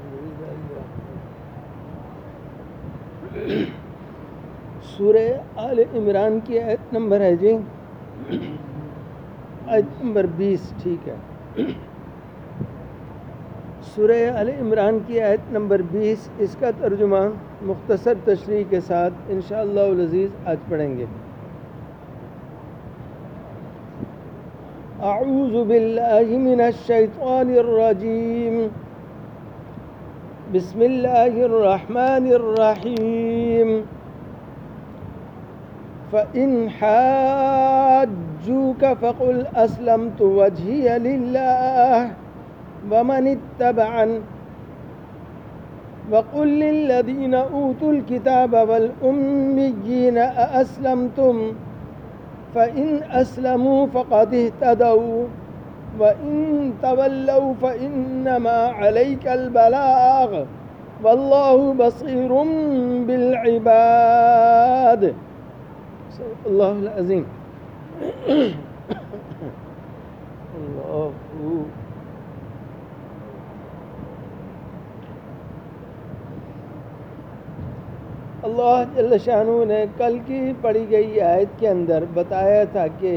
سورہ آل عمران کی آیت نمبر ہے جی آیت نمبر 20. ٹھیک ہے، سورہ آل عمران کی آیت نمبر 20. اس کا ترجمہ مختصر تشریح کے ساتھ انشاءاللہ العزیز آج پڑھیں گے. اعوذ باللہ من الشیطان الرجیم، بسم اللہ الرحمن الرحیم. فَإِنْ حَاجُّوكَ فَقُلْ أَسْلَمْتُ وَجْهِيَ لِلَّهِ وَمَنِ اتَّبَعَنِ وَقُلْ لِلَّذِينَ أُوتُوا الْكِتَابَ وَالْأُمِّيِّينَ أَأَسْلَمْتُمْ فَإِنْ أَسْلَمُوا فَقَدِ اهْتَدَوْا وَإِنْ تَوَلَّوْا فَإِنَّمَا عَلَيْكَ الْبَلَاغُ وَاللَّهُ بَصِيرٌ بِالْعِبَادِ. اللہ العظیم. اللہ جل شانہ نے کل کی پڑھی گئی آیت کے اندر بتایا تھا کہ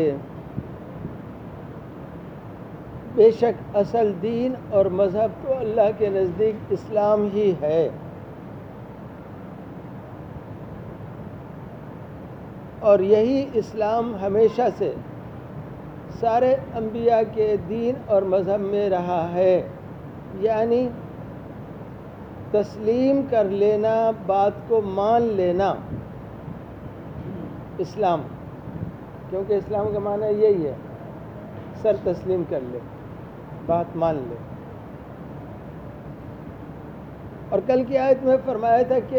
بے شک اصل دین اور مذہب تو اللہ کے نزدیک اسلام ہی ہے، اور یہی اسلام ہمیشہ سے سارے انبیاء کے دین اور مذہب میں رہا ہے، یعنی تسلیم کر لینا، بات کو مان لینا اسلام. کیونکہ اسلام کا معنی یہی ہے، سر تسلیم کر لے، بات مان لے. اور کل کی آیت میں فرمایا تھا کہ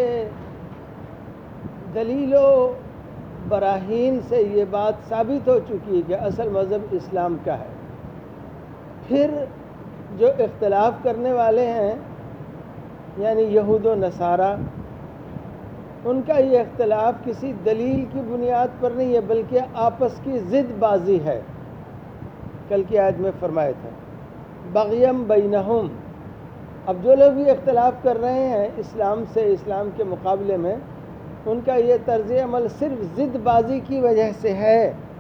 دلیل و براہین سے یہ بات ثابت ہو چکی ہے کہ اصل مذہب اسلام کا ہے. پھر جو اختلاف کرنے والے ہیں یعنی یہود و نصارہ، ان کا یہ اختلاف کسی دلیل کی بنیاد پر نہیں ہے بلکہ آپس کی ضد بازی ہے. کل کی آیت میں فرمایا تھا بغیم بینہم. اب جو لوگ بھی اختلاف کر رہے ہیں اسلام سے، اسلام کے مقابلے میں، ان کا یہ طرز عمل صرف ضد بازی کی وجہ سے ہے.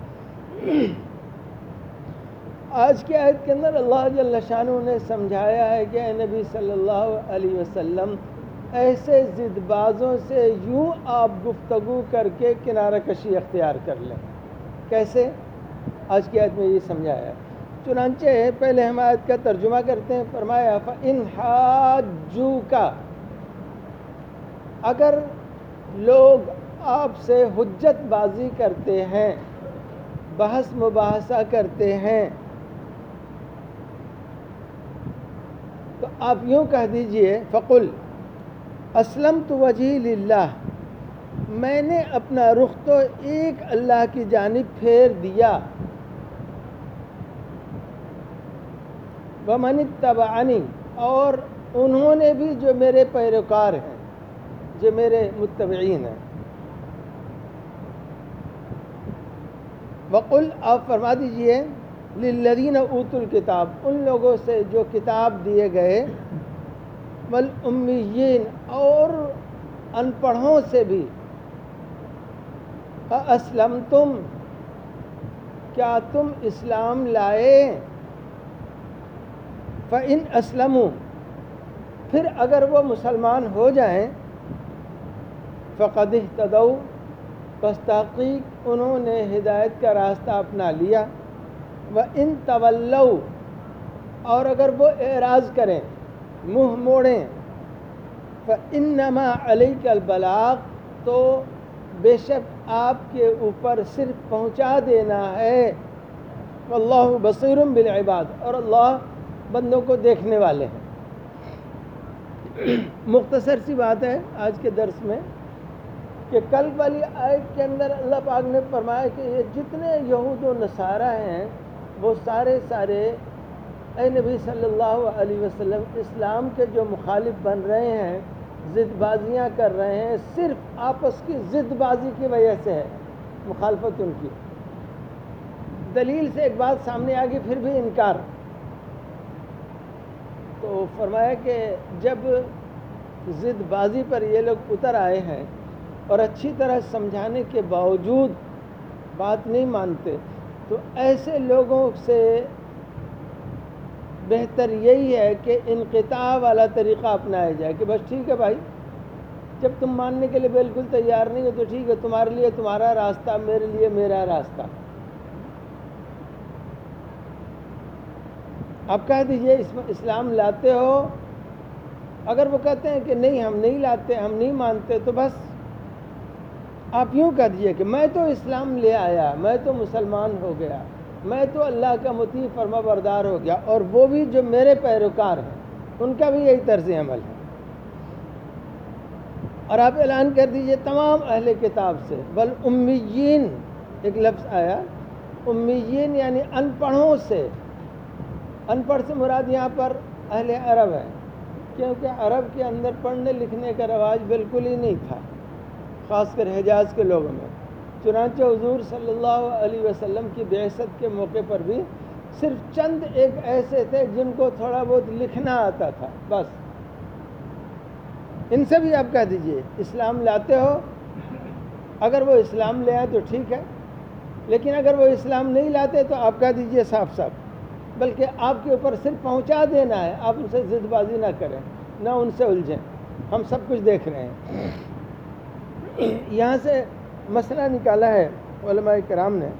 آج کی آیت کے اندر اللہ جل شانہ نے سمجھایا ہے کہ اے نبی صلی اللہ علیہ وسلم، ایسے ضد بازوں سے یوں آپ گفتگو کر کے کنارہ کشی اختیار کر لیں. کیسے؟ آج کی آیت میں یہ سمجھایا ہے. چنانچہ پہلے ہم آیت کا ترجمہ کرتے ہیں. فرمایا فَإِنْ حَاجُّوكَ، اگر لوگ آپ سے حجت بازی کرتے ہیں، بحث مباحثہ کرتے ہیں، تو آپ یوں کہہ دیجئے فَقُلْ أَسْلَمْتُ وَجْهِي لِلَّهِ، میں نے اپنا رخ تو ایک اللہ کی جانب پھیر دیا. وَمَنِ اتَّبَعَنِي، اور انہوں نے بھی جو میرے پیروکار ہیں، جو میرے متبعین ہیں. وَقُلْ، آپ فرما دیجئے لِلَّذِينَ أُوتُوا الْكِتَابَ، ان لوگوں سے جو کتاب دیے گئے، وَالْأُمِّيِّينَ، اور ان پڑھوں سے بھی، أَأَسْلَمْتُمْ، کیا تم اسلام لائے؟ فَإِنْ أَسْلَمُوا، پھر اگر وہ مسلمان ہو جائیں، فَقَدِ اهْتَدَوْا، پس تحقیق انہوں نے ہدایت کا راستہ اپنا لیا. وَإِن تَوَلَّوْا، اور اگر وہ اعراض کریں، منہ موڑیں، فَإِنَّمَا عَلَيْكَ الْبَلَاغُ، تو بے شک آپ کے اوپر صرف پہنچا دینا ہے. وَاللَّهُ بَصِيرٌ بِالْعِبَادِ، اور اللہ بندوں کو دیکھنے والے ہیں. مختصر سی بات ہے آج کے درس میں کہ کل والی آیت کے اندر اللہ پاک نے فرمایا کہ یہ جتنے یہود و نصارہ ہیں وہ سارے اے نبی صلی اللہ علیہ وسلم اسلام کے جو مخالف بن رہے ہیں، ضد بازیاں کر رہے ہیں، صرف آپس کی ضد بازی کی وجہ سے ہے مخالفت ان کی. دلیل سے ایک بات سامنے آ گئی پھر بھی انکار. تو فرمایا کہ جب ضد بازی پر یہ لوگ اتر آئے ہیں اور اچھی طرح سمجھانے کے باوجود بات نہیں مانتے، تو ایسے لوگوں سے بہتر یہی ہے کہ انقطاع والا طریقہ اپنایا جائے کہ بس ٹھیک ہے بھائی، جب تم ماننے کے لیے بالکل تیار نہیں ہو تو ٹھیک ہے، تمہارے لیے تمہارا راستہ، میرے لیے میرا راستہ. آپ کہہ دیجئے اسلام لاتے ہو. اگر وہ کہتے ہیں کہ نہیں ہم نہیں لاتے، ہم نہیں مانتے، تو بس آپ یوں کہہ دیجئے کہ میں تو اسلام لے آیا، میں تو مسلمان ہو گیا، میں تو اللہ کا مطیع فرما بردار ہو گیا، اور وہ بھی جو میرے پیروکار ہیں ان کا بھی یہی طرز عمل ہے. اور آپ اعلان کر دیجئے تمام اہل کتاب سے، بل امیین ایک لفظ آیا، امیین یعنی ان پڑھوں سے. ان پڑھ سے مراد یہاں پر اہل عرب ہے، کیونکہ عرب کے اندر پڑھنے لکھنے کا رواج بالکل ہی نہیں تھا، خاص کر حجاز کے لوگوں میں. چنانچہ حضور صلی اللہ علیہ وسلم کی بعثت کے موقع پر بھی صرف چند ایک ایسے تھے جن کو تھوڑا بہت لکھنا آتا تھا بس. ان سے بھی آپ کہہ دیجئے اسلام لاتے ہو، اگر وہ اسلام لے آئے تو ٹھیک ہے، لیکن اگر وہ اسلام نہیں لاتے تو آپ کہہ دیجئے صاف صاف، بلکہ آپ کے اوپر صرف پہنچا دینا ہے، آپ ان سے ضد بازی نہ کریں، نہ ان سے الجھیں. ہم سب کچھ دیکھ رہے ہیں. یہاں سے مسئلہ نکالا ہے علماء کرام نے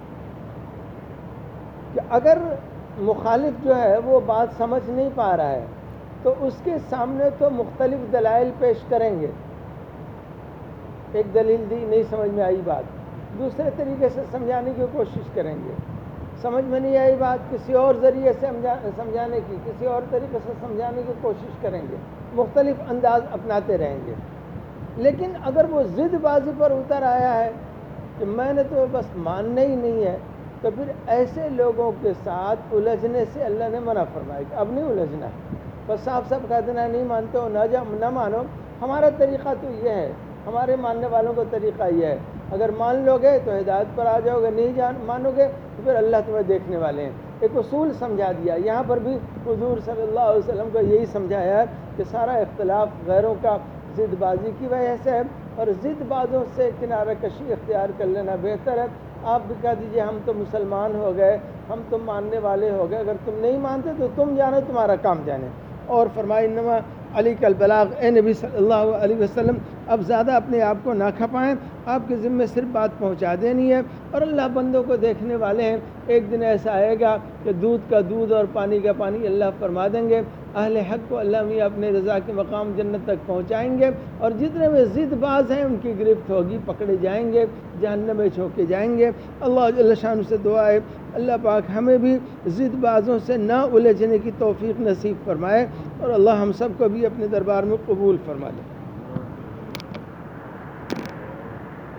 کہ اگر مخالف جو ہے وہ بات سمجھ نہیں پا رہا ہے تو اس کے سامنے تو مختلف دلائل پیش کریں گے. ایک دلیل دی، نہیں سمجھ میں آئی بات، دوسرے طریقے سے سمجھانے کی کوشش کریں گے. سمجھ میں نہیں آئی بات، کسی اور ذریعے سے سمجھانے کی، کسی اور طریقے سے سمجھانے کی کوشش کریں گے، مختلف انداز اپناتے رہیں گے. لیکن اگر وہ ضد بازی پر اتر آیا ہے کہ میں نے تو بس ماننا ہی نہیں ہے، تو پھر ایسے لوگوں کے ساتھ الجھنے سے اللہ نے منع فرمایا کہ اب نہیں الجھنا، بس صاف صاف کہہ دینا نہیں مانتے ہو نہ مانو. ہمارا طریقہ تو یہ ہے، ہمارے ماننے والوں کا طریقہ یہ ہے، اگر مان لو گے تو ہدایت پر آ جاؤ گے، نہیں مانو گے تو پھر اللہ تمہیں دیکھنے والے ہیں. ایک اصول سمجھا دیا. یہاں پر بھی حضور صلی اللہ علیہ وسلم کو یہی سمجھایا ہے کہ سارا اختلاف غیروں کا ضد بازی کی وجہ سے ہے، اور ضد بازوں سے کنارہ کشی اختیار کر لینا بہتر ہے. آپ بھی کہہ دیجئے ہم تو مسلمان ہو گئے، ہم تو ماننے والے ہو گئے، اگر تم نہیں مانتے تو تم جانو، تمہارا کام جانے. اور فرمائے انما علی کا البلاغ، اے نبی صلی اللہ علیہ وسلم اب زیادہ اپنے آپ کو نہ کھپائیں، آپ کے ذمے صرف بات پہنچا دینی ہے، اور اللہ بندوں کو دیکھنے والے ہیں. ایک دن ایسا آئے گا کہ دودھ کا دودھ اور پانی کا پانی اللہ فرما دیں گے. اہل حق کو اللہ میاں اپنے رضا کے مقام جنت تک پہنچائیں گے، اور جتنے بھی ضد باز ہیں ان کی گرفت ہوگی، پکڑے جائیں گے، جہنم میں چھوکے جائیں گے. اللہ جل شانہ سے دعا ہے اللہ پاک ہمیں بھی ضد بازوں سے نہ الجھنے کی توفیق نصیب فرمائے، اور اللہ ہم سب کو بھی اپنے دربار میں قبول فرما لے.